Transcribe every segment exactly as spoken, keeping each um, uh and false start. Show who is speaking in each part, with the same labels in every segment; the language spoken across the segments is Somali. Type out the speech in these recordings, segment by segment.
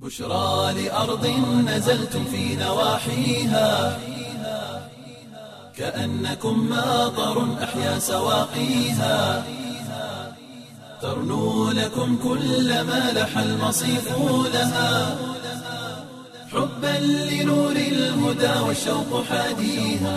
Speaker 1: بشرى لأرض نزلتم في نواحيها كأنكم ماطر أحيا سواقيها ترنو لكم كل ما لح المصيف لها حبا لنور الهدى والشوق حاديها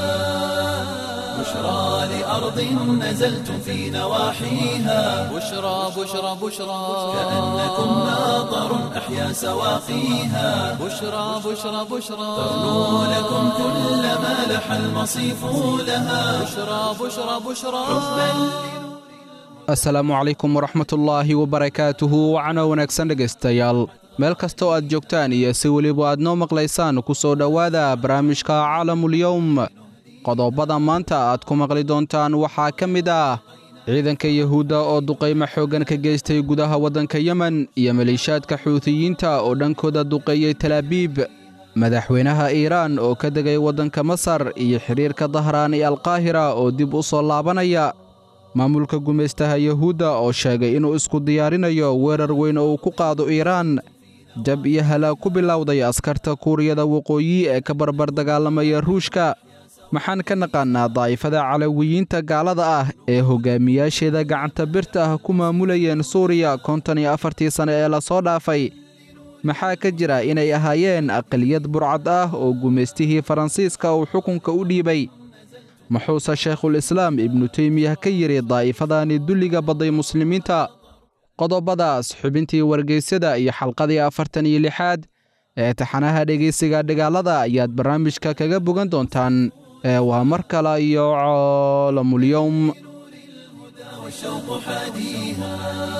Speaker 1: بشرى لأرض نزلتم في نواحيها
Speaker 2: بشرى بشرى بشرى
Speaker 1: كأنكم ماطر أحيا سواقيها
Speaker 2: بشرى بشرى بشرى
Speaker 1: ترنو لكم كل ما لح المصيف لها
Speaker 2: بشرى بشرى بشرى
Speaker 3: asalaamu calaykum waraxmatullaahi wabarakaatuhu wacno wanaagsan dhegaystayaal meel kastoo aad joogtaan iyo si weliba aad noo maqlaysaan ku soo dhowaada barnaamijka caalamulyowm qodobada maanta aad ku maqli doontaan waxaa ka mid ah ciidanka yahuudda oo duqaymo xooggan ka geystay gudaha waddanka yemen iyo maleeshiyaadka xuutiyiinta oo dhankooda duqeeyey talaabiib madaxweynaha iiraan oo ka degay waddanka masar iyo xidhiirka dahraan iyo alqaahira oo dib u soo laabanaya maamulka gumaystaha yahuudda oo sheegay inuu isku diyaarinayo weerar weyn oo uu ku qaado iiraan jab iyo halaag ku bilowday askarta kuuriyada waqooyi ee ka barbar dagaalamaya ruushka maxaan ka naqaannaa daa'ifada calawiyiinta gaalada ah ee hoggaamiyaasheeda gacanta birta ah ku maamulayeen suuriya konton iyo afartii sane ee la soo dhaafay maxaa ka jira inay ahaayeen aqaliyad burcad ah oo gumaystihii faransiiska uu xukunka u dhiibay muxuuse shaykhulislaam ibnu teymiyah ka yidhi daa'ifadaani dulliga badday muslimiinta qodobadaas xubintii wargeysyada iyo xalqadii afartan iyo lixaad ee taxanaha dhegaysiga dhigaalada ayaad barnaamijka kaga bogan doontaan ee waa mar kale iyo caalamulyowm
Speaker 1: والشوق حاديها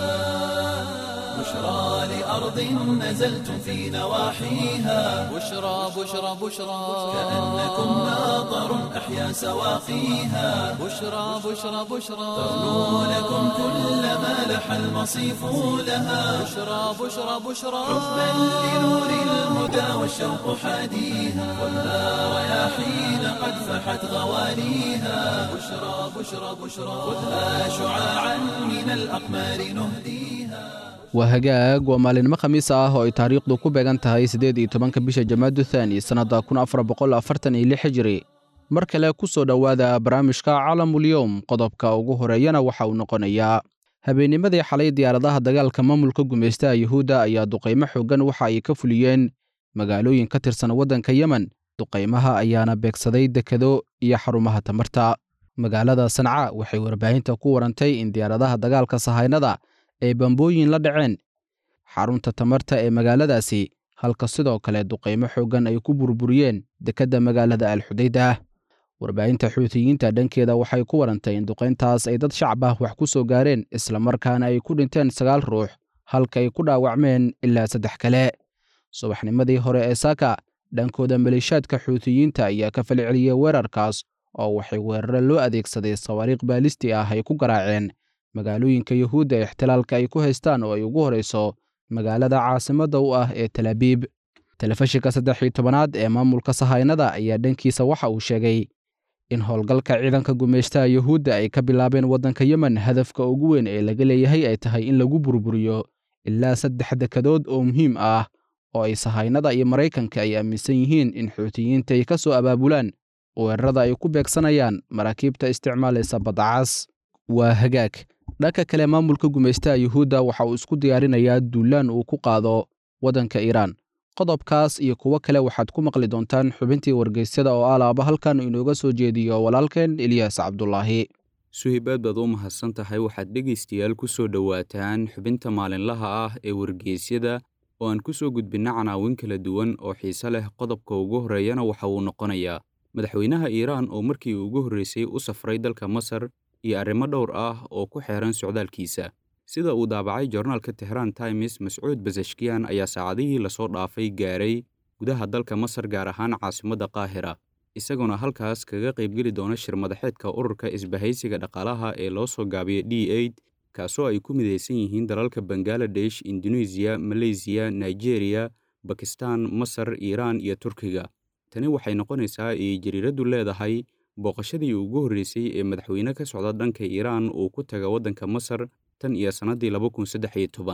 Speaker 1: بشرى لأرض نزلتم في نواحيها
Speaker 2: بشرى بشرى بشرى
Speaker 1: كأنكم ماطر أحيا سواقيها
Speaker 2: بشرى بشرى بشرى
Speaker 1: ترنو لكم كل ما لح المصيف لها
Speaker 2: بشرى بشرى بشرى
Speaker 1: حبا لنور الهدى والشوق حاديها والها رياحين قد فحت غوانيها بشرى بشرى بشرى خذها شعاعا من الأقمار نهديها
Speaker 3: waa hagaag waa maalinimo khamiis ah oo ay taariikhdu ku beegan tahay siddeed iyo tobanka bisha jamaadu thaani sannadda kun afar boqol afartan iyo lix hijri mar kale ku soo dhowaada barnaamijka caalamulyowm qodobka ugu horeeyana waxa uu noqonayaa habeennimadii xalay diyaaradaha dagaalka maamulka gumaystaha yuhuudda ayaa duqaymo xooggan waxa ay ka fuliyeen magaalooyin ka tirsan waddanka yemen duqaymaha ayaana beegsaday dekado iyo xarumaha tamarta magaalada sanca waxay warbaahinta ku warantay in diyaaradaha dagaalka sahaynada ay bambooyin la dhaceen xarunta tamarta ee magaaladaasi halka sidoo kale duqaymo xooggan ay ku burburiyeen dekedda magaalada alxudayda warbaahinta xuutiyiinta dhankeeda waxay ku warantay in duqayntaas ay dad shacab ah wax ku soo gaareen islamarkaana ay ku dhinteen sagaal ruux halka ay ku dhaawacmeen ilaa saddex kale subaxnimadii hore ee saaka dhankooda maleeshiyaadka xuutiyiinta ayaa ka falceliyey weerarkaas oo waxay weerare loo adeegsaday sawaariikh baalisti ah ay ku garaaceen magaalooyinka yuhuudda ee ixtilaalka ay ku haystaan oo ay ugu horayso magaalada caasimadda u ah ee talaabiib telefishinka saddex iyo tobanaad ee maamulka sahaynada ayaa dhankiisa waxa uu sheegay in howlgalka ciidanka gumaystaha yuhuudda ay ka bilaabeen waddanka yemen hadafka ugu weyn ee laga leeyahay ay tahay in lagu burburiyo ilaa saddex dekadood oo muhiim ah oo ay sahaynada iyo maraykanka ay aaminsan yihiin in xuutiyiinta ay ka soo abaabulaan weerarada ay ku beegsanayaan maraakiibta isticmaalaysa baddacaas waa hagaag dhanka kale maamulka gumaystaha yuhuudda waxa uu isku diyaarinayaa duulaan uu ku qaado waddanka iiraan qodobkaas iyo kuwo kale waxaad ku maqli doontaan xubintii wargeysyada oo alaaba halkan inooga soo jeediyo walaalkeen eliyaas cabdulaahi
Speaker 4: suhaybaad baad u mahadsan tahay waxaad dhegaystayaal ku soo dhowaataan xubinta maalinlaha ah ee wargeysyada oo aan ku soo gudbinna canaawin kala duwan oo xiise leh qodobka ugu horreeyana waxa uu noqonayaa madaxweynaha iiraan oo markii ugu horreysay u safray dalka masar iyo arrimo dhowr ah oo ku xeeran socdaalkiisa sida uu daabacay joornaalka tehraan times mascuud basashkiyan ayaa saacadihii lasoo dhaafay gaaray gudaha dalka masar gaar ahaan caasimadda qaahira isagoona halkaas kaga qaybgeli doona shir madaxeedka ururka isbahaysiga dhaqaalaha ee loo soo gaabiyay d eid kaasoo ay ku midaysan yihiin dalalka bangaladesh indonesiya maleysiya nigeria bakistan masar iiraan iyo turkiga tani waxay noqonaysaa ay jariiraddu leedahay booqashadii ugu horreysay ee madaxweyne ka socda dhanka iiraan uu ku taga waddanka masar tan iyo sannaddii laba kun saddex iyo toban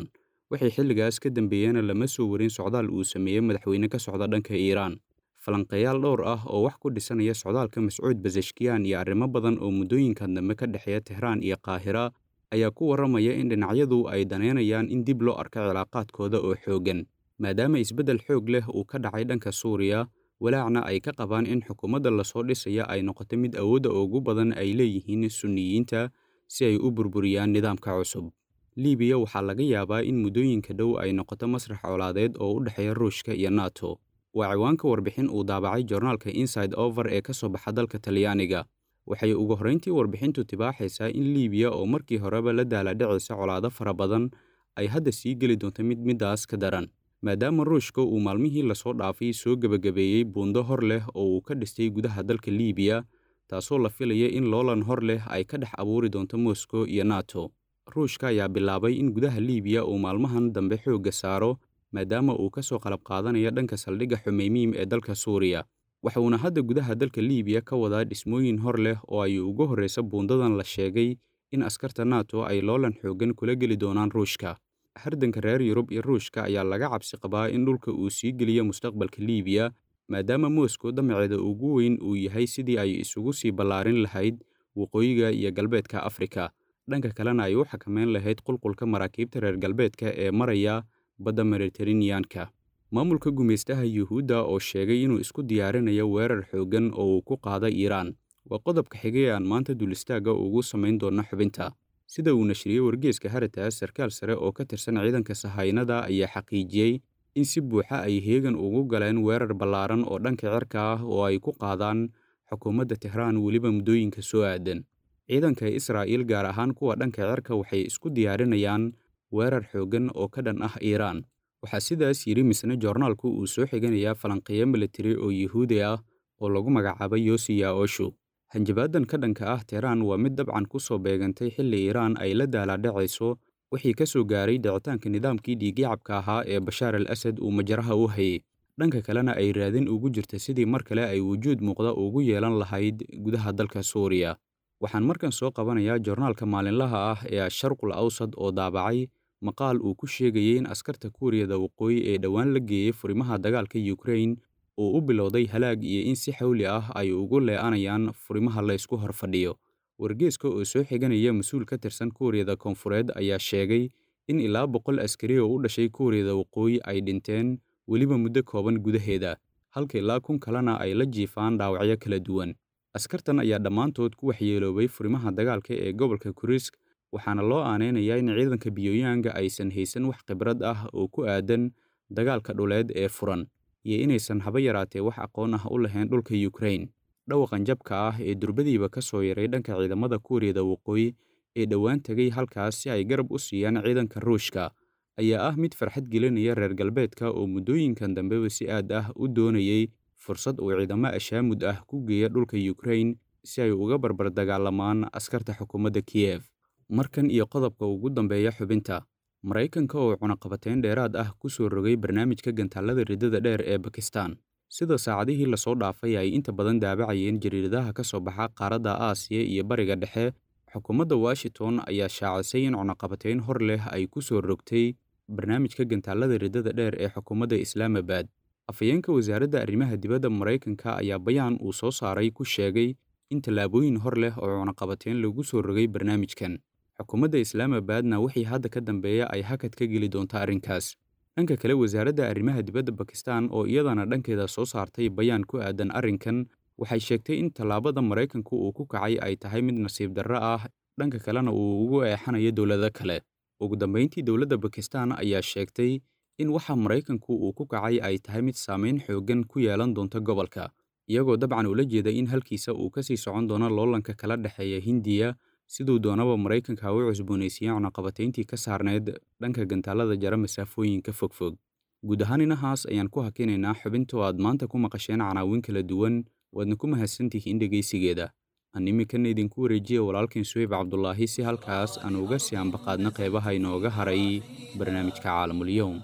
Speaker 4: wixii xilligaas ka dambeeyana lama soo warin socdaal uu sameeyey madaxweyne ka socda dhanka Iiraan. Falanqeeyaal dhowr ah oo wax ku dhisanaya socdaalka Mascuud Pezeshkian iyo arrimo badan oo muddooyinkan dambe ka dhexeeya Tehraan iyo Qaahira ayaa ku warramaya in dhinacyadu ay daneynayaan in dib loo arko cilaaqaadkooda oo xooggan, maadaama isbeddel xoog leh uu ka dhacay dhanka Suuriya, walaacna ay ka qabaan in xukuumadda lasoo dhisaya ay noqoto mid awoodda ugu badan ay leeyihiin Sunniyiinta si ay u burburiyaan nidaamka cusub. Liibiya waxaa laga yaabaa in muddooyinka dhow ay noqoto masrax colaadeed oo u dhexeeya Ruushka iyo NATO. Waa ciwaanka warbixin uu daabacay joornaalka Inside Over ee ka soo baxa dalka Talyaaniga. Waxay ugu horreyntii warbixintu tibaaxaysaa in Liibiya oo markii horeba la daaladhacaysa colaado fara badan ay hadda sii geli doonto mid midaas ka daran, maadaama Ruushka uu maalmihii lasoo dhaafay soo gebagabeeyey buundo hor leh oo uu ka dhistay gudaha dalka Liibiya, taasoo la filaya in loolan hor leh ay ka dhex abuuri doonto Moscow iyo NATO. Ruushka ayaa bilaabay in gudaha Liibiya uu maalmahan dambe xoogga saaro, maadaama uu ka soo qalab qaadanayo dhanka saldhigga Xumeymiim ee dalka Suuriya. Waxuuna hadda gudaha dalka Liibiya ka wadaa dhismooyin hor leh oo ay ugu horreysa buundadan la sheegay in askarta NATO ay loolan xooggan kula geli doonaan Ruushka. Hardanka reer Yurub iyo Ruushka ayaa laga cabsi qabaa in dhulka uu sii geliyo mustaqbalka Liibiya, maadaama Moscow damaceeda ugu weyn uu yahay sidii ay isugu sii ballaarin lahayd waqooyiga iyo galbeedka Afrika, dhanka kalena ay u xakameyn lahayd qulqulka maraakiibta reer galbeedka ee maraya badda Mediterranean-ka. Maamulka gumeystaha Yuhuudda oo sheegay inuu isku diyaarinayo weerar xooggan oo uu ku qaado Iiraan waa qodobka xigay aan maanta dul istaaga ugu samayn doono xubinta. Sida uu nashriyey wargeyska Heritage, sarkaal sare oo ka tirsan ciidanka sahaynada ayaa xaqiijiyey in si buuxa ay heegan ugu galeen weerar ballaaran oo dhanka cirka ah oo ay ku qaadaan xukuumadda Tehraan weliba muddooyinka soo aadan. Ciidanka Israa'iil gaar ahaan kuwa dhanka cirka waxay isku diyaarinayaan weerar xooggan oo ka dhan ah Iiraan. Waxaa sidaas yidhi misne joornaalku uu soo xiganayaa falanqeeyo militari oo Yuhuudi ah oo lagu magacaabay Yossi Yaoshu. Hanjabaadan ka dhanka ah Tehraan waa mid dabcan ku soo beegantay xilli Iiraan ay la daaladhacayso wixii ka soo gaaray dhicitaanka nidaamkii dhiigyacabka ahaa ee Bashaar al-Asad uu majaraha u hayay, dhanka kalena ay raadin ugu jirta sidii mar kale ay wujuud muuqda ugu yeelan lahayd gudaha dalka Suuriya. Waxaan markan soo qabanayaa joornaalka maalinlaha ah ee Asharqul Awsad oo daabacay maqaal uu ku sheegayay in askarta Kuuriyada Waqooyi ee dhowaan la geeyey furimaha dagaalka Ukraine uu u bilowday halaag iyo in si xawli ah ay ugu lee'anayaan furimaha la isku horfadhiyo. Wargeyska oo soo xiganaya mas'uul ka tirsan Kuuriyada Koonfureed ayaa sheegay in ilaa boqol askari oo u dhashay Kuuriyada Waqooyi ay dhinteen weliba muddo kooban gudaheeda, halka ilaa kun kalena ay la jiifaan dhaawacyo kala duwan. Askartan ayaa dhammaantood ku waxyeeloobay furimaha dagaalka ee gobolka Kursk, waxaana loo aaneynayaa in ciidanka Pyongyang aysan haysan wax khibrad ah oo ku aadan dagaalka dhuleed ee furan, iyo inaysan haba yaraatee wax aqoon ah u lahayn dhulka Ukraine. Dhawaqan jabka ah ee durbadiiba ka soo yaray dhanka ciidamada Kuuriyada Waqooyi ee dhowaan tegay halkaas si ay garab u siiyaan ciidanka Ruushka ayaa ah mid farxad gelinaya reer galbeedka oo muddooyinkan dambeba si aad ah u doonayay fursad uu ciidamo ashaamud ah ku geeya dhulka Ukraine si ay uga barbar dagaalamaan askarta xukuumadda Kiev. Markan iyo qodobka ugu dambeeya xubinta, Maraykanka oo cunaqabateyn dheeraad ah ku soo rogay barnaamijka gantaalada riddada dheer ee Bakistan. Sida saacadihii la soo dhaafay ay inta badan daabacayeen jariiradaha ka soo baxa qaaradda Aasiya iyo Bariga Dhexe, xukuumadda Washington ayaa shaacisay in cunaqabateyn hor leh ay ku soo rogtay barnaamijka gantaalada riddada dheer ee xukuumadda Islaamabad. Afhayeenka wasaaradda arrimaha dibadda Maraykanka ayaa bayaan uu soo saaray ku sheegay in tallaabooyin hor leh oo cunaqabateyn lagu soo rogay barnaamijkan. Xukuumadda Islaamabadna wixii hadda ka dambeeya ay hakad ka geli doonto arrinkaas. Dhanka kale, wasaaradda arrimaha dibadda Bakistan oo iyadana dhankeeda soo saartay bayaan ku aadan arrinkan, waxay sheegtay in tallaabada Maraykanku uu ku kacay ay tahay mid nasiib darro ah, dhanka kalena uu ugu eexanayo dowlado kale. Ugu dambeyntii, dowladda Bakistan ayaa sheegtay in waxa Maraykanku uu ku kacay ay tahay mid saameyn xooggan ku yeelan doonta gobolka, iyagoo dabcan ula jeeda in halkiisa uu ka sii socon doono loolanka kala dhexeeya Hindiya siduu doonaba Maraykanka u cusboonaysiiyay cunaqabateyntii ka saarneyd dhanka gantaalada jara masaafooyinka fogfog. Guud ahaan inahaas ayaan ku hakinaynaa xubinta oo aad maanta ku maqasheen canaawin kala duwan, waadna ku mahadsantihiin dhegaysigeeda. Aan iminkana idinku wareejiya walaalkeen Suhayb Cabdulaahi si halkaas aan uga sii ambaqaadna qeybaha inooga haray barnaamijka Caalamul-Yawm.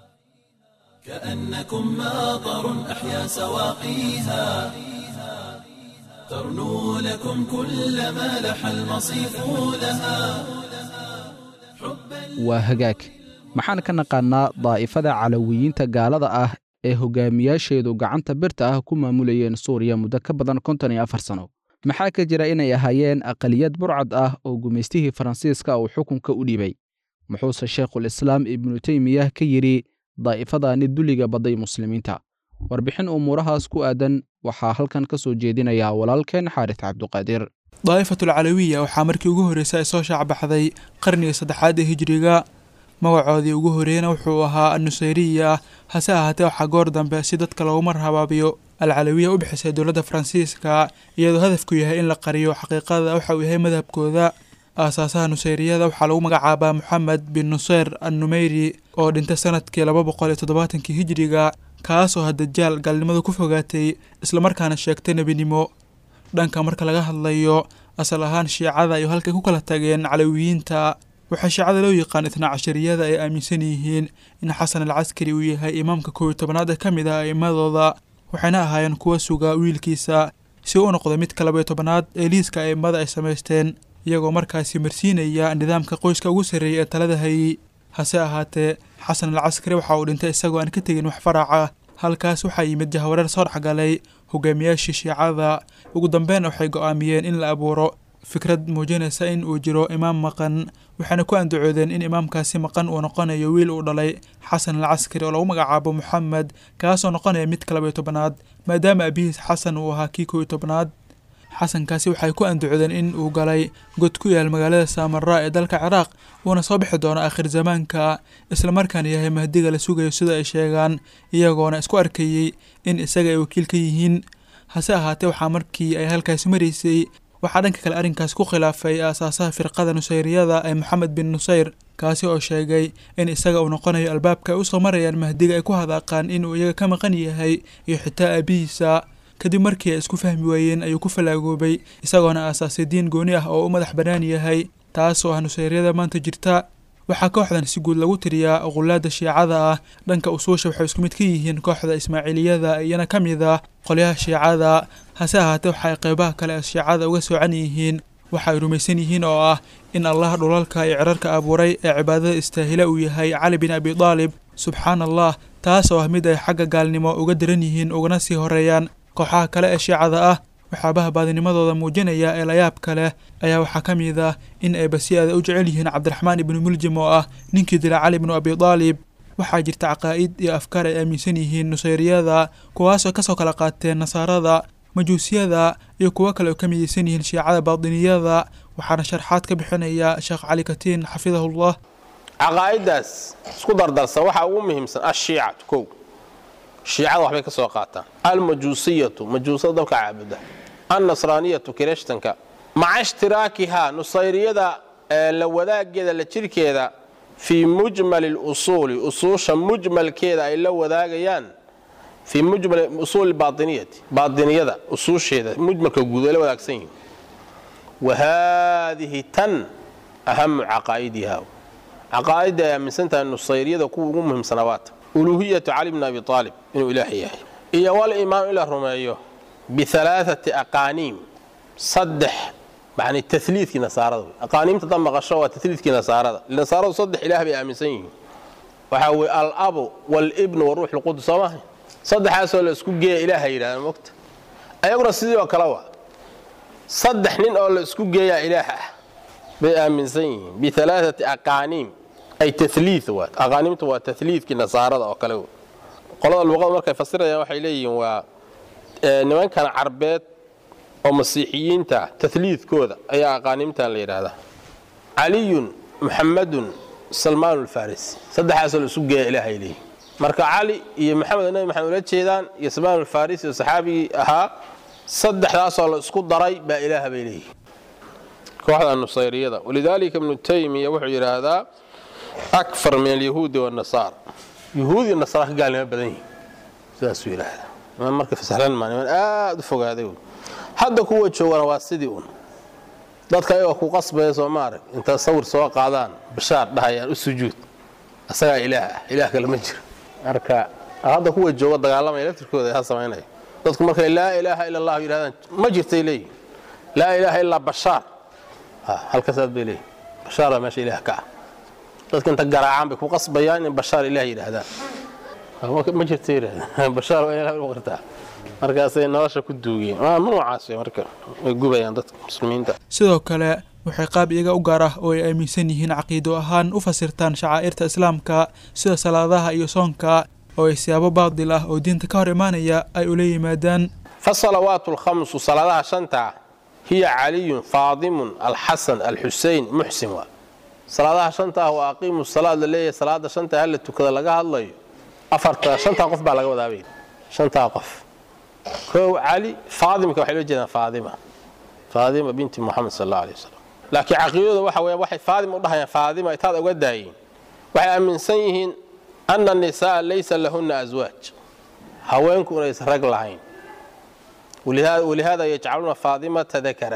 Speaker 1: كأنكم ماطر أحيا سواقيها ترنو لكم كل ما لح المصيف لها
Speaker 3: waa hagaag maxaan ka naqaannaa daa'ifada calawiyiinta gaalada ah ee hogaamiyaasheedu gacanta birta ah ku maamulayeen suuriya muddo ka badan konton iyo afar sano maxaa ka jira inay ahaayeen aqaliyad burcad ah oo gumaystihii faransiiska uu xukunka u dhiibay muxuuse sheekhulislaam ibnu teymiyah ka yidhi daa'ifadaani dulliga badday muslimiinta warbixin umuurahaas ku aadan waxaa halkan ka soo jeedinaya walaalkeen xaaris cabduqaadir
Speaker 5: daa'ifatul calawiya waxaa markii ugu horreysay ay soo shaacbaxday qarnigii saddexaad ee hijriga magacoodii ugu horreeyana wuxuu ahaa annusayriya hase ahaatee waxaa goor dambe si dadka loogu marhabaabiyo alcalawiya u bixisay dowladda faransiiska iyadoo hadafku yahay in la qariyo xaqiiqada waxa uu yahay madhabkooda aasaasaha nusayriyada waxaa lagu magacaabaa moxamed bin nusayr annumeyri oo dhintay sanadkii laba boqol iyo toddobaatankii hijriga kaas oo hadajaal gaalnimada ku fogaatay islamarkaana sheegtay nebinimo dhanka marka laga hadlayo asal ahaan shiicada iyo halkay ku kala tageen calawiyiinta waxaa shiicada loo yaqaan itnaa cashariyada ay aaminsan yihiin in xasan alcaskari uu yahay imaamka kow iyo tobanaad ee ka mid ah a'immadooda waxayna ahaayeen kuwa suga wiilkiisa si uu u noqdo midka laba iyo tobanaad ee liiska a'immada ay samaysteen iyagoo markaasi marsiinaya nidaamka qoyska ugu sarreeyay ee talada hayay hase ahaatee xasan alcaskari waxa uu dhintay isagoo aan ka tegin wax faraca halkaas waxaa yimid jahwareer soo dhexgalay hogaamiyaashii shiicada ugu dambeyn waxay go'aamiyeen in la abuuro fikrad muujinaysa in uu jiro imaam maqan waxaana ku andacoodeen in imaamkaasi maqan uu noqonayo wiil uu dhalay xasan alcaskari oo lagu magacaabo moxamed kaasoo noqonaya midka laba iyo tobanaad maadaama abihiis xasan uu ahaa kii kow iyo tobanaad xasankaasi waxay ku andacoodeen in uu galay god ku yaal magaalada saamara ee dalka ciraaq uuna soo bixi doono aakhir zamaanka islamarkaana yahay mahdiga la sugayo sida ay sheegaan iyagoona isku arkayey in isaga ay wakiil ka yihiin hase ahaatee waxaa markii ay halkaasi maraysay waxaa dhanka kale arrinkaas ku khilaafay aasaasaha firqada nusayriyada ee moxamed bin nusayr kaasi oo sheegay in isaga uu noqonayo albaabka ay u soo marayaan mahdiga ay ku hadaaqaan inuu iyaga ka maqan yahay iyo xitaa aabihiisa kadib markii ay isku fahmi waayeen ayuu ku falaagoobay isagoona aasaasay diin gooni ah oo u madax bannaan yahay taas oo ah nusayryada maanta jirta waxaa kooxdan si guud lagu tiriyaa qullaada shiicada ah dhanka usuusha waxay isku mid ka yihiin kooxda ismaaciiliyada iyana ka mid ah qolyaha shiicada hase ahaatee waxa ay qaybaha kale ee shiicada uga soocan yihiin waxa ay rumaysan yihiin oo ah in allah dhulalka iyo cirarka abuuray ee cibaadada istaahila uu yahay cali bin abi daalib subxaana allah taas oo ah mid ay xagga gaalnimo uga daran yihiin ugana sii horeeyaan kooxaha kale ee shiicada ah waxaabaha baadinimadooda muujinaya ee layaabka leh ayaa waxaa ka mid ah in ay basiyaada u jecel yihiin cabdiraxmaan ibnu muljim oo ah ninkii dila cali ibnu abi daalib waxaa jirta caqaa'id iyo afkaar ay aaminsan yihiin nusayriyada kuwaasoo kasoo kala qaateen nasaarada majuusiyada iyo kuwo kale oo ka midaysan yihiin shiicada baadiniyada waxaana sharxaad ka bixinaya sheekh cali katiin xafidahullah
Speaker 6: caqaa'idaas isku dardarsan waxaa ugu muhiimsan ashiicatu kow shiicada waxbay ka soo qaataan almajuusiyatu majuusada dabka caabuda annasraaniyatu kirishtanka maca ishtiraakihaa nusayriyada la wadaageeda la jirkeeda fii mujmali lusuuli usuusha mujmalkeeda ay la wadaagayaan fii mujmali usuuli baainiyati baainiyada usuusheeda mujmalka guud ay la wadaagsan yihiin wa haadihi tan ahamu caqaa'idiha caqaa'idda ay aaminsantahay nusayriyada kuwa ugu muhiimsanaa waata uluuhiyatu cali bni abi aalib inuu ilaahay yahay iyo walimaam in la rumeeyo bialaaati aqaaniim saddex yani taliidkii nasaarada aqaaniimta dad maqasho waa taliidkii nasaarada nasaaradu saddex ilaah bay aaminsan yihiin waxaa weye alabu walibnu waruux lqudus soo maaha saddexaasoo la isku geeya ilaaha yidhahda mogta ayaguna sidii oo kale waa saddex nin oo la isku geeyaa ilaah ah bay aaminsan yihiin bialaaati aqaaniim ay taliid waa aqaaniimta waa taliidkii nasaarada oo kale qolada luqada markay fasirayaan waxay leeyihiin waa nimankan carbeed oo masiixiyiinta taliidkooda ayaa aqaaniimtan la yidhaahdaa caliyun muxamadun salmaan alfarisi saddexaasoo la isu geeya ilaahay leeyihin marka cali iyo maxamed nabi maxamed ula jeedaan iyo salmaan alfarisi oo saxaabigii ahaa saddexdaasoo la isku daray baa ilaah bay leeyihin kooxda nusayriyada walidaalika ibnu taymiya wuxuu yidhaahdaa akfar min alyahuudi wanasaara yahuud iyo nasaara ka gaalnimo badan yihin sidaasuu yidhaahdaa niman marka fasahlan maa niman aad u fogaaday hadda kuwa joogana waa sidii un dadka ayagoo ku qasbaya soo maarag intaa sawir soo qaadaan bashaar dhahayaan u sujuud asagaa ilaah ah ilaah kale ma jiro marka hadda kuwa jooga dagaalamaya laftirkooda ha samaynaya dadku markay laa ilaaha ila allah yidhahdaan ma jirtay leeyihin laa ilaaha ilaa bashaar halkasaad bay leeyihin bashaar baa meesha ilaah ka ah dadka inta garaacaan bay ku qasbayaan in bashaar ilaah yidhaahdaan ma jirta yidhahda bashaar waa ilaah u qartaa markaasay nolosha ku duugeen waa noocaas marka way gubayaan dadka muslimiinta.
Speaker 5: sidoo kale waxay qaab iyaga u gaar ah oo ay aaminsan yihiin caqiido ahaan u fasirtaan shacaa'irta islaamka sida salaadaha iyo soonka oo ay siyaabo baadil ah oo diinta ka hor imaanaya ay ula yimaadaan.
Speaker 6: فالصلوات الخمس صلاة شنتا هي علي فاطم الحسن الحسين محسن صلاة شنتا وأقيم الصلاة اللي صلاة شنتا هل تكذا لقاها الله أفرت شنتا قف بالله وذابين شنتا قف كو علي فاطمة كوحلو جدا فاطمة فاطمة بنت محمد صلى الله عليه وسلم لكن عقيدة واحد واحد فاطمة وضحية فاطمة يتاد أقداين واحد من سيهن أن النساء ليس لهن أزواج هوينكم ليس رجل عين ولهذا ولهذا يجعلون فاطمة ذكرا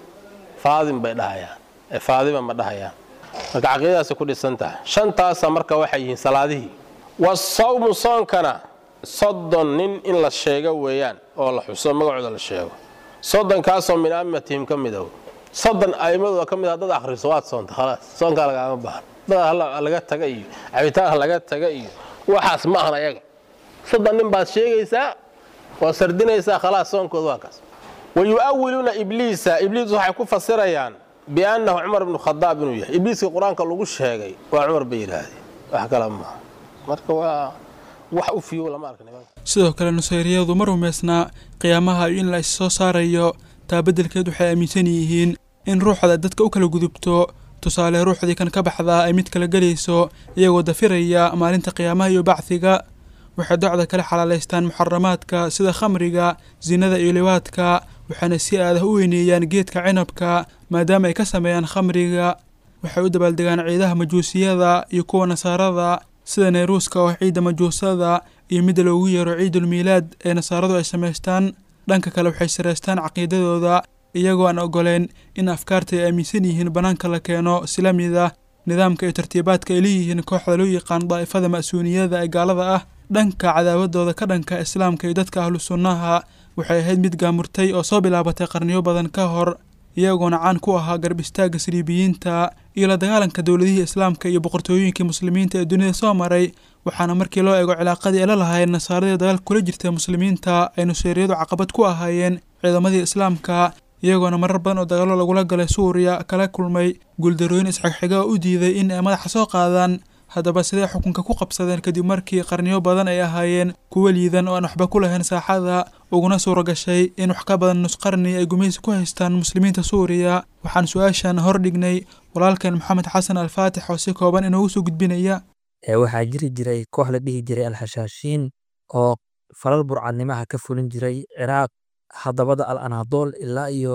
Speaker 6: فاطمة بدهايا فاطمة بدهايا marka caqiidadaas ku dhisantahay shantaas marka waxay yihiin salaadihi wasawm soonkana soddon nin in la sheego weeyaan oo la xuso magacooda la sheego soddon kaasoo min ammatihim ka mid ah soddon aymadooda ka mid ah dad akhriso waad soonta khalaas soonka laga baahan dad laga taga iyo cabitaan laga taga iyo waxaas ma ahan ayaga soddon nin baad sheegaysaa oo sardinaysaa khalaas soonkooda waa kaas wayuawiluna ibliisa ibliis waxay ku fasirayaan بأنه عمر بن الخطاب بن يحيى إبليس القرآن كله وش هاجي وعمر بيرهادي وحكلام ما مركوا وحوفي ولا ما أركني
Speaker 5: sidoo kale nusayriyadu mar rumaysnaa qiyaamaha in la soo saarayo taa beddelkeed waxay aaminsan yihiin in ruuxda dadka u kala gudubto tusaale ruuxdii kan ka baxda ay mid kala galayso iyagoo dafiraya maalinta qiyaamaha iyo bacsiga waxay docda kala xalaaleystaan muxaramaadka sida khamriga zinada iyo liwaadka waxaana si aad ah u weyneeyaan geedka cinabka maadaama ay ka sameeyaan khamriga waxay u dabaaldegaan ciidaha majuusiyada iyo kuwa nasaarada sida nayruuska oo ciida majuusada iyo mid loogu yeero ciidul miilaad ee nasaaradu ay sameystaan dhanka kale waxay sareystaan caqiidadooda iyagoo aan ogoleen in afkaarta ay aaminsan yihiin banaanka la keeno islaamida nidaamka iyo tartiibaadka ay leeyihiin kooxda loo yaqaan daa'ifada ma'suuniyada ee gaalada ah dhanka cadaawadooda ka dhanka islaamka iyo dadka ahlu sunnaha waxay ahayd mid gaamurtay oo soo bilaabatay qarniyo badan ka hor iyagoona caan ku ahaa garb istaagga saliibiyiinta iyo la dagaalanka dowladihii islaamka iyo boqortooyinkii muslimiinta ee dunida soo maray waxaana markii loo eego cilaaqadii ay la lahaayeen nasaarada dagaalka kula jirta muslimiinta ay nusayriyadu caqabad ku ahaayeen ciidamadii islaamka iyagoona marar badan oo dagaallo lagula galay suuriya kala kulmay guuldarooyin isxigxiga oo u diiday in ay madaxa soo qaadaan haddaba sidee xukunka ku qabsadeen kadib markii qarniyo badan ay ahaayeen kuwa liidan oo aan waxba ku lahayn saaxada uguna suura gashay in wax ka badan nus qarni ay gumaysi ku haystaan muslimiinta suuriya waxaan su-aashan hor dhignay walaalkan maxamed xasan alfaatix oo si kooban inoogu soo gudbinaya
Speaker 7: waxaa jiri jiray koox la dhihi jiray alxashaashiin oo falal burcadnimaha ka fulin jiray ciraaq haddabada al anaadool ilaa iyo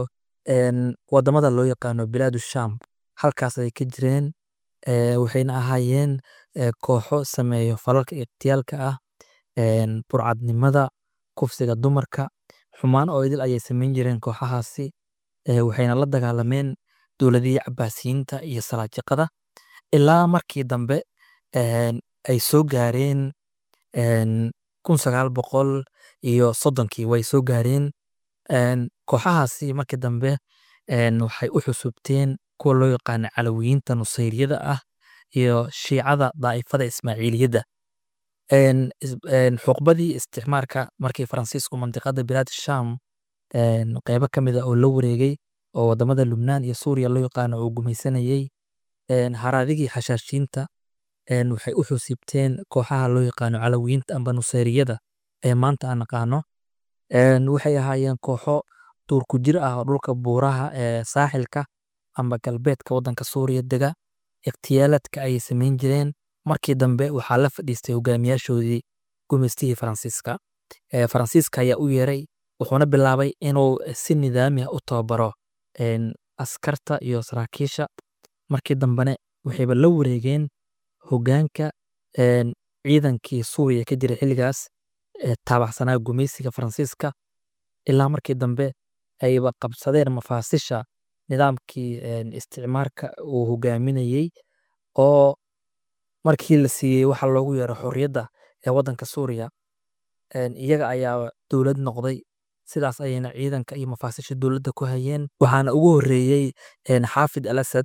Speaker 7: wadamada loo yaqaano bilaadu shaam halkaas ay ka jireen waxayna ahaayeen kooxo sameeyo falalka iqtiyaalka ah burcadnimada kufsiga dumarka xumaan oo idil ayay samayn jireen kooxahaasi waxayna la dagaalameen dowladihii cabaasiyiinta iyo salaajiqada ilaa markii dambe ay soo gaareen kun sagaal boqol iyo soddonkii way soo gaareen kooxahaasi markii dambe waxay u xusubteen kuwa loo yaqaano calawiyiinta nusayriyada ah iyo shiicada daa'ifada ismaaciiliyadda xuqbadii isticmaarka markii faransiisku mandiqada bilaad sham qeybo ka mid a oo la wareegay oo wadamada lubnaan iyo suuriya loo yaqaano uu gumaysanayey haraadigii xashaashiinta waxay u xusibteen kooxaha loo yaqaano calawiyiinta amba nusayriyada ee maanta aan naqaano waxay ahaayeen kooxo duur ku jir ah oo dhulka buuraha ee saaxilka amba galbeedka waddanka suuriya dega iqhtiyaaladka ayay samayn jireen markii dambe waxaa la fadhiistay hogaamiyaashoodii gumaystihii faransiiska faransiiska ayaa u yeeray wuxuuna bilaabay inuu si nidaami ah u tababaro askarta iyo saraakiisha markii dambene waxayba la wareegeen hogaanka ciidankii suuriya ka jiray xilligaas taabacsanaa gumaysiga faransiiska ilaa markii dambe ayba qabsadeen mafaasisha nidaamkii isticmaarka uu hogaaminayey oo markii la siiyey waxa loogu yeero xorriyadda ee waddanka suuriya iyaga ayaa dowlad noqday sidaas ayayna ciidanka iyo mafaasisha dowladda ku hayeen waxaana ugu horreeyey xaafid al asad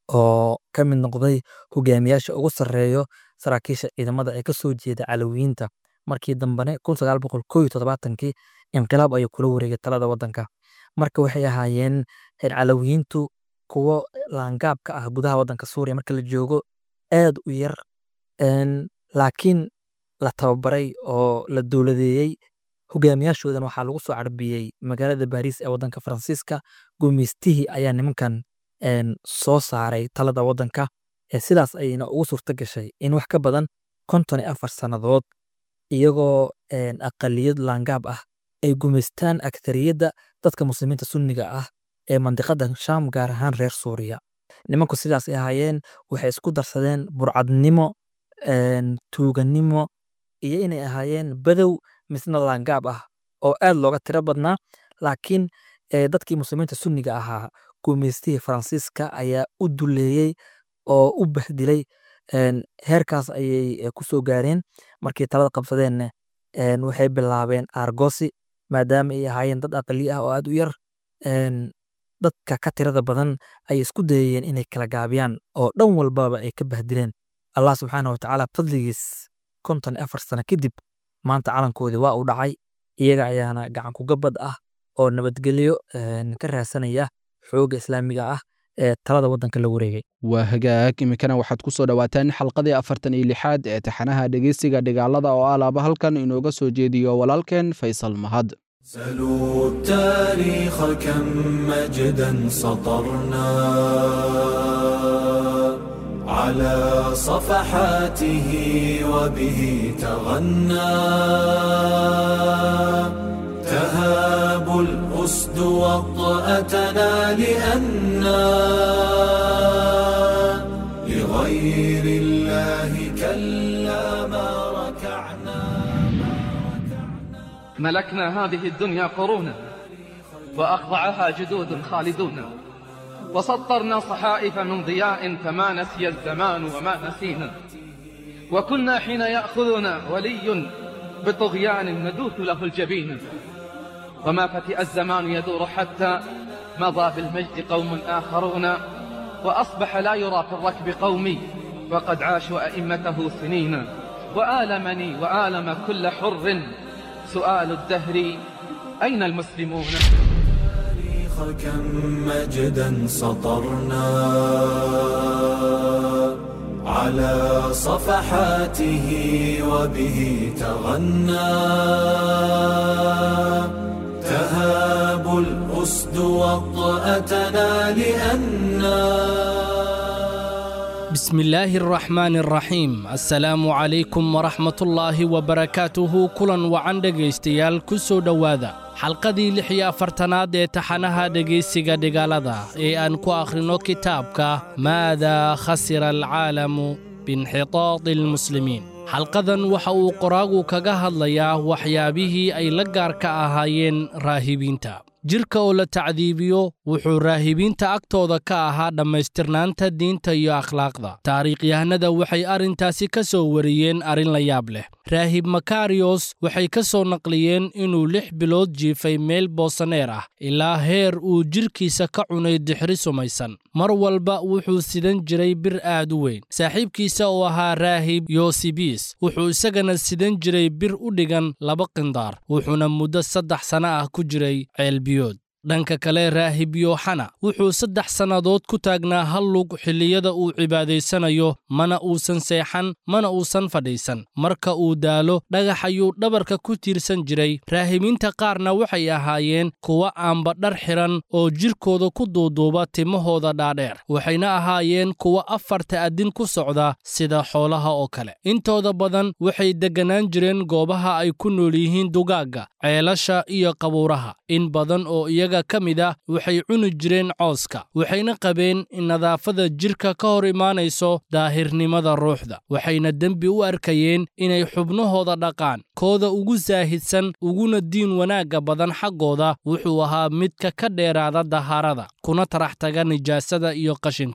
Speaker 7: oo ka mid noqday hogaamiyaasha ugu sarreeyo saraakiisha ciidamada ee ka soo jeeda calawiyiinta. markii dambene kun sagaal boqol kow iyo toddobaatankii inqilaab ayuu kula wareegay talada waddanka. marka waxay ahaayeen calawiyiintu kuwo laangaab ka ah gudaha waddanka Suuriya marka la joogo aad u yar laakiin la tababaray oo la dowladeeyey. hogaamiyaashoodan waxaa lagu soo carbiyey magaalada Baariis ee waddanka Faransiiska. gumeystihii ayaa nimankan soo saaray talada waddanka, sidaas ayayna ugu suurto gashay in wax ka badan konton iyo afar sannadood iyagoo aqaliyad laangaab ah ay gumaystaan aktariyadda dadka muslimiinta sunniga ah ee mandiqada Shaam, gaar ahaan reer Suuriya. nimanku sidaas ay ahaayeen, waxay isku darsadeen burcadnimo, tuuganimo iyo inay ahaayeen badow misna laangaab ah oo aad looga tiro badnaa. laakiin dadkii muslimiinta sunniga ahaa gumaystihii Faransiiska ayaa u duleeyey oo u bahdilay. heerkaas ayay ku soo gaareen. markii talada qabsadeen waxay bilaabeen aargoosi, maadaama ay ahaayeen dad aqali ah oo aad u yar. dadka ka tirada badan ay isku dayeen inay kala gaabiyaan oo dhan walbaba ay ka bahdileen. allah subxaana wa tacaala fadligiis konton iyo afar sano kadib maanta calankoodii waa u dhacay. iyaga ayaana gacan ku gabad ah oo nabadgelyo ka raadsanaya xoogga islaamiga ah ee talada waddanka la wareegay.
Speaker 3: waa hagaag. iminkana waxaad ku soo dhowaataan xalqadii afartan iyo lixaad ee taxanaha dhegeysiga dhigaalada oo alaaba halkan inooga soo jeediyo walaalkeen Faysal Mahad.
Speaker 1: سلوا التاريخ كم مجدا سطرنا على صفحاته وبه تغنى. تهاب الأسد وطأتنا لأننا لغير الله كلا ما ركعنا.
Speaker 8: ملكنا هذه الدنيا قرونا وأخضعها جدود خالدون، وسطرنا صحائف من ضياء فما نسي الزمان وما نسينا. وكنا حين يأخذنا ولي بطغيان ندوث له الجبين، وما فتئ الزمان يدور حتى مضى بالمجد قوم آخرون، وأصبح لا يرى في الركب قومي وقد عاشوا أئمته سنين. وآلمني وآلم كل حر سؤال الدهر أين المسلمون؟
Speaker 1: التاريخ كم مجدا سطرنا على صفحاته وبه تغنى. تهاب الأسد وطأتنا لأننا.
Speaker 9: بسم الله الرحمن الرحيم. السلام عليكم ورحمة الله وبركاته. كلا وعن dhegaystayaal ku soo dhowaada xalqadii lix iyo afartanaad ee taxanaha dhegaysiga dhigaalada ee aan ku akhrino kitaabka maada khasira alcaalamu biinxitaadi almuslimiin. xalqadan waxa uu qoraagu kaga hadlayaa waxyaabihii ay la gaarka ahaayeen raahibiinta. jirka oo la tacdiibiyo wuxuu raahibiinta agtooda ka ahaa dhammaystirnaanta diinta iyo akhlaaqda. taariikhyahanada waxay arrintaasi ka soo wariyeen arrin la yaab leh. raahib makariyos waxay ka soo naqliyeen inuu lix bilood jiifay meel boosaneer ah ilaa heer uu jirkiisa ka cunay dixri sumaysan. mar walba wuxuu sidan jiray bir aad u weyn. saaxiibkiisa oo ahaa raahib yosibis wuxuu isagana sidan jiray bir u dhigan laba qindaar, wuxuuna muddo saddex sano ah ku jiray ceelbiyood. dhanka kale raahib yooxana wuxuu saddex sannadood ku taagnaa hal lug xilliyada uu cibaadaysanayo, mana uusan seexan mana uusan fadhiisan. marka uu daalo dhagax ayuu dhabarka ku tiirsan jiray. raahibiinta qaarna waxay ahaayeen kuwa aanba dhar xiran oo jirkooda ku duuduuba timahooda dhaadheer, waxayna ahaayeen kuwa afarta addin ku socda sida xoolaha oo kale. intooda badan waxay degganaan jireen goobaha ay ku nool yihiin dugaagga, ceelasha iyo qabuuraha. in badan oo iyaga ka mid ah waxay cuni jireen cooska, waxayna qabeen in nadaafada jirka ka hor imaanayso daahirnimada ruuxda, waxayna dembi u arkayeen inay xubnahooda dhaqaan. kooda ugu saahidsan uguna diin wanaagga badan xaggooda wuxuu ahaa midka ka dheeraada dahaarada kuna tarax taga nijaasada iyo qashinka.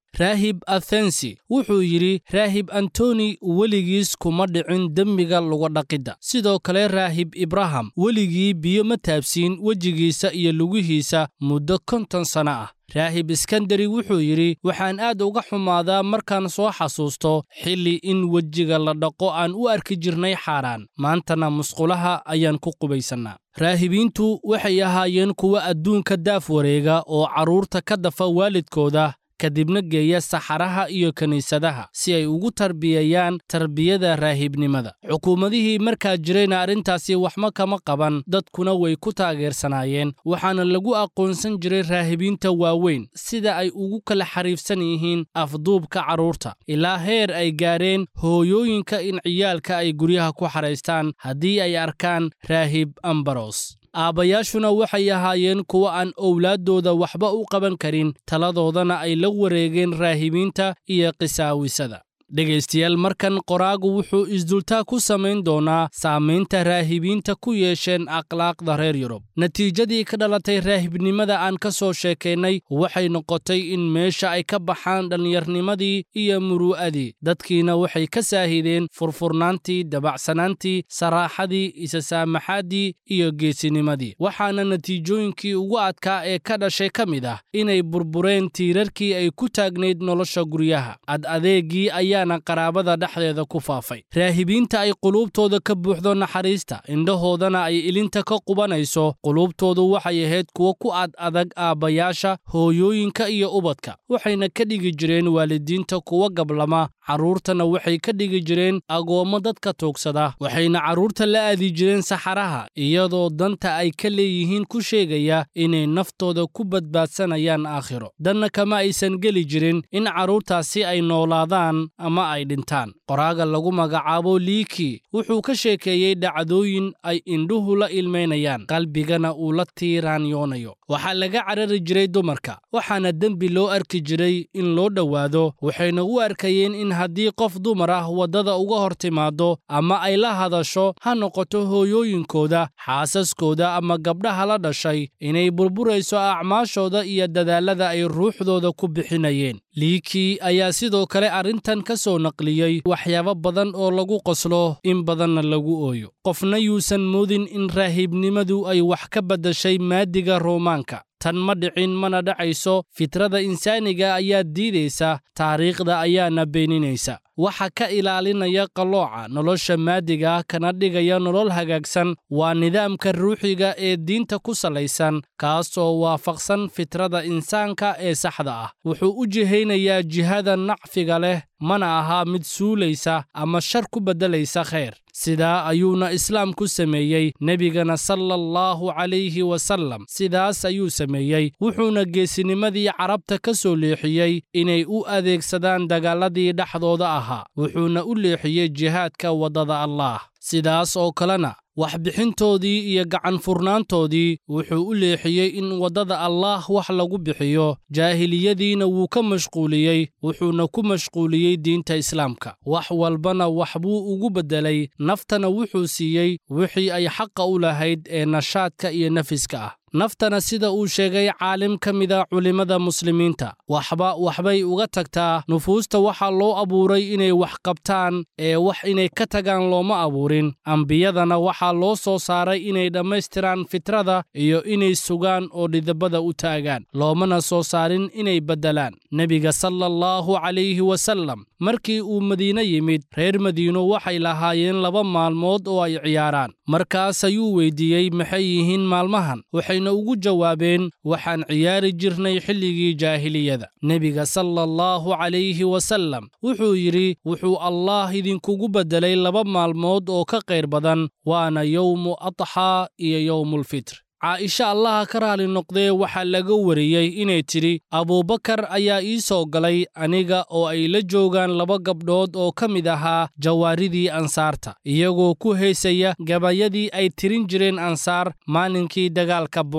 Speaker 9: raahib athensi wuxuu yidhi raahib antoni weligiis kuma dhicin dembiga luga dhaqidda sidoo kale raahib ibraham weligii biyo ma taabsiin wejigiisa iyo lugihiisa muddo konton sano ah raahib iskandari wuxuu yidhi waxaan aad uga xumaadaa markaan soo xasuusto xilli in wejiga la dhaqo aan u arki jirnay xaaraan maantana musqulaha ayaan ku qubaysannaa raahibiintu waxay ahaayeen kuwa adduunka daaf wareega oo carruurta ka dafa waalidkooda kadibna geeya saxaraha iyo kiniisadaha si ay ugu tarbiyayaan tarbiyada raahibnimada xukuumadihii markaa jirayna arrintaasi waxma kama qaban dadkuna way ku taageersanaayeen waxaana lagu aqoonsan jiray raahibiinta waaweyn sida ay ugu kala xariifsan yihiin afduubka carruurta ilaa heer ay gaareen hooyooyinka in ciyaalka ay guryaha ku xaraystaan haddii ay arkaan raahib ambaros aabbayaashuna waxay ahaayeen kuwa aan owlaaddooda waxba u qaban karin taladoodana ay la wareegeen raahibiinta iyo qisaawisada dhegaystayaal markan qoraagu wuxuu isdultaa ku samayn doonaa saamaynta raahibiinta ku yeesheen akhlaaqda reer yurub natiijadii ka dhalatay raahibnimada aan ka soo sheekaynay waxay noqotay in meesha ay ka baxaan dhallinyarnimadii iyo muruu'adii dadkiina waxay ka saahideen furfurnaantii dabacsanaantii saraaxadii isasaamaxaaddii iyo geesinimadii waxaana natiijooyinkii ugu adkaa ee ka dhashay ka mid ah inay burbureen tiirarkii ay ku taagnayd nolosha guryaha ad adeegii ayaa qaraabada dhexdeeda ku faafay raahibiinta ay quluubtooda ka buuxdo naxariista indhahoodana ay ilinta ka qubanayso quluubtoodu waxay ahayd kuwo ku ad adag aabbayaasha hooyooyinka iyo ubadka waxayna ka dhigi jireen waalidiinta kuwa gablama carruurtana waxay ka dhigi jireen agoommo dadka tuugsada waxayna carruurta la aadi jireen saxaraha iyadoo danta ay ka leeyihiin ku sheegaya inay naftooda ku badbaadsanayaan aakhiro danna kama aysan geli jirin in carruurtaasi ay noolaadaan ama ay dhintaan qoraaga lagu magacaabo liiki wuxuu ka sheekeeyey dhacdooyin ay indhuhu la ilmaynayaan qalbigana uu la tiiraanyoonayo waxaa laga carari jiray dumarka waxaana dembi loo arki jiray in loo dhowaado waxayna u arkayeen in haddii qof dumar ah waddada uga hor timaado ama ay la hadasho ha noqoto hooyooyinkooda xaasaskooda ama gabdhaha la dhashay inay burburayso acmaashooda iyo dadaallada ay ruuxdooda ku bixinayeen liiki ayaa sidoo kale arrintan ka soo naqliyey waxyaabo badan oo lagu qoslo in badanna lagu ooyo qofna yuusan moodin in raahibnimadu ay wax ka beddashay maadiga roomaanka tan ma dhicin mana dhacayso fitrada insaaniga ayaa diidaysa taariikhda ayaana beeninaysa waxa ka ilaalinaya qallooca nolosha maadiga kana dhigaya nolol hagaagsan waa nidaamka ruuxiga ee diinta ku salaysan kaasoo waafaqsan fitrada insaanka ee saxda ah wuxuu u jihaynayaa jihada nacfiga leh mana aha mid suulaysa ama shar ku beddelaysa khayr sidaa ayuuna islaamku sameeyey nebigana sala allahu calayhi wasallam sidaas ayuu sameeyey wuxuuna geesinimadii carabta ka soo leexiyey inay u adeegsadaan dagaalladii dhexdooda ahaa wuxuuna u leexiyey jihaadka waddada allaah sidaas oo kalena waxbixintoodii iyo gacan furnaantoodii wuxuu u leexiyey in waddada allaah wax lagu bixiyo jaahiliyadiina wuu ka mashquuliyey wuxuuna ku mashquuliyey diinta islaamka wax walbana wax buu ugu beddelay naftana wuxuu siiyey wixii ay xaqa u lahayd ee nashaadka iyo nafiska ah naftana sida uu sheegay caalim ka mida culimmada muslimiinta waxba waxbay uga tagtaa nufuusta waxaa loo abuuray inay wax qabtaan ee wax inay ka tagaan looma abuurin ambiyadana waxaa loo soo saaray inay dhammaystiraan fitrada iyo inay sugaan oo dhidabada u taagaan loomana soo saarin inay beddelaan nebiga sala allahu calayhi wasallam markii uu madiine yimid reer madiino waxay lahaayeen laba maalmood oo ay ciyaaraan markaas ayuu weyddiiyey maxay yihiin maalmahan waxayna ugu jawaabeen waxaan ciyaari jirnay xilligii jaahiliyada nebiga sala allahu calayhi wasallam wuxuu yidhi wuxuu allaah idinkugu beddelay laba maalmood oo ka qayr badan waana yowmu adxaa iyo yowmulfitr caaisha allaha ka raali noqdee waxaa laga wariyey inay tidhi abuubakar ayaa ii soo galay aniga oo ay la joogaan laba gabdhood oo ka mid ahaa jawaaridii ansaarta iyagoo ku heysaya gabayadii ay tirin jireen ansaar maalinkii dagaalka bucaad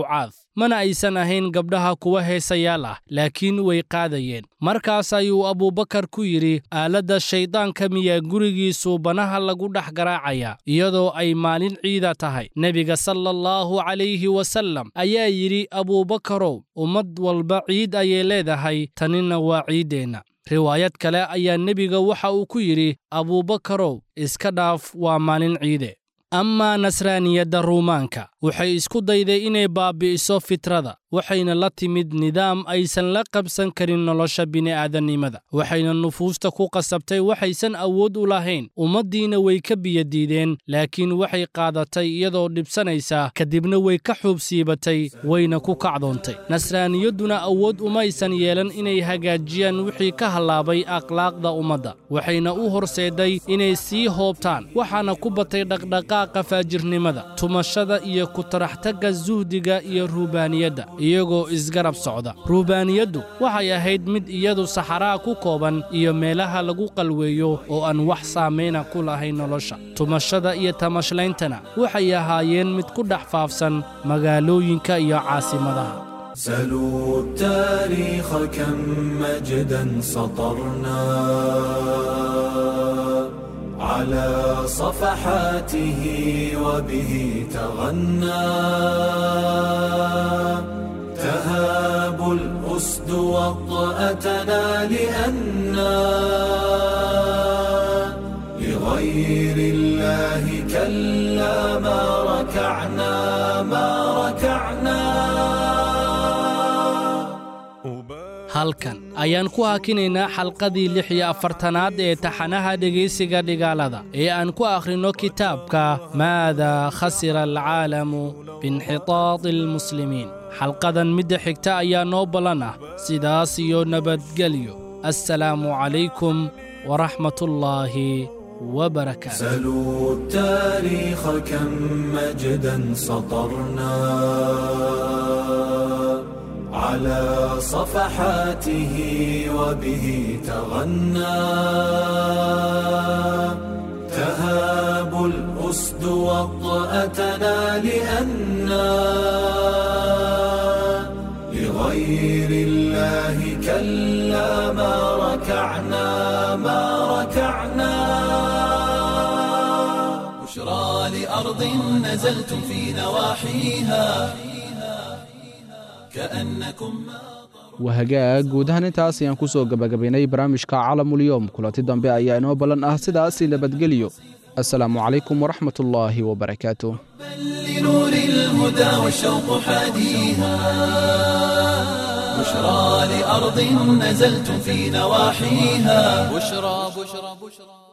Speaker 9: mana aysan ahayn gabdhaha kuwa heesayaal ah laakiin way qaadayeen. markaas ayuu abuubakar ku yidhi, aaladda shayddaanka miyaa gurigiisu banaha lagu dhex garaacaya iyadoo ay maalin ciida tahay. nebiga sala allahu calayhi wasallam ayaa yidhi, abuubakarow, ummad walba ciid ayay leedahay, tanina waa ciiddeenna. riwaayad kale ayaa nebiga waxa uu ku yidhi, abuubakarow, iska dhaaf, waa maalin ciide. amaa nasraaniyadda ruumaanka waxay isku dayday inay baabi'iso fitrada, waxayna la timid nidaam aysan la qabsan karin nolosha bini'aadannimada, waxayna nufuusta ku qasabtay waxaysan awood u lahayn. ummaddiina way ka biyadiideen, laakiin waxay qaadatay iyadoo dhibsanaysa, kadibna way ka xuubsiibatay, wayna ku kacdoontay. nasraaniyadduna awood umaysan yeelan inay hagaajiyaan wixii ka hallaabay akhlaaqda ummadda, waxayna u horseeday inay sii hoobtaan, waxaana ku batay dhaqdhaqaaqa faajirnimada, tumashada iyo ku taraxtagga suhdiga iyo ruubaaniyadda iyagoo isgarab socda. ruubaaniyaddu waxay ahayd mid iyadu saxaraa ku kooban iyo meelaha lagu qalweeyo oo aan wax saamayna ku lahayn nolosha. tumashada iyo tamashleyntana waxay ahaayeen mid ku dhex faafsan magaalooyinka iyo caasimadaha.
Speaker 1: سلوا التاريخ كم مجدا سطرنا على صفحاته وبه تغنى. تهاب الأسد وطأتنا لأننا لغير الله كلا ما ركعنا ما ركعنا.
Speaker 9: halkan ayaan ku hakinaynaa xalqadii lix iyo afartanaad ee taxanaha dhegaysiga dhigaalada ee aan ku akhrinno kitaabka maadaa khasira alcaalamu biinxitaadi almuslimiin. xalqadan midda xigta ayaa noo ballan ah, sidaas iyo nabadgelyo. assalaamu calaykum waraxmatullaahi وبركاته.
Speaker 1: سلوا التاريخ كم مجدا سطرنا على صفحاته وبه تغنى. تهاب الأسد وطأتنا لأننا لغير الله كلا ما ركعنا ما ركعنا.
Speaker 2: بشرى لأرض نزلتم في نواحيها كأنكم
Speaker 3: wahagaag guud ahaan intaas ayaan ku soo gabagabaynay barnaamijka caalamulyoom. kulanti dambe ayaa inoo ballan ah, sidaasi nabadgelyo. assalaamu calaykum waraxmatullaahi wabarakaatuh.
Speaker 2: لنور الهدى والشوق حاديها بشرى لأرض نزلتم في نواحيها بشرى بشرى بشرى